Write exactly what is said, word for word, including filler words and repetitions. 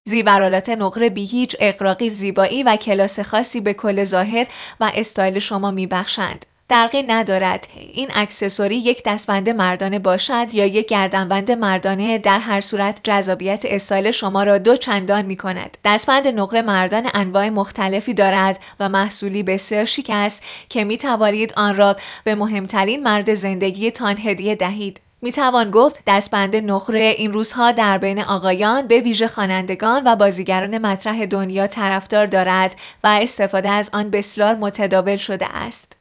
زیورالات نقره بی هیچ اغراقی زیبایی و کلاس خاصی به کل ظاهر و استایل شما میبخشند. فرقی ندارد این اکسسوری یک دستبند مردانه باشد یا یک گردنبند مردانه، در هر صورت جذابیت استایل شما را دو چندان می کند. دستبند نقره مردان انواع مختلفی دارد و محصولی بسیار شیک است که می توانید آن را به مهمترین مرد زندگی تان هدیه دهید. می توان گفت دستبند نقره این روزها در بین آقایان به ویژه خوانندگان و بازیگران مطرح دنیا طرفدار دارد و استفاده از آن بسیار متداول شده است.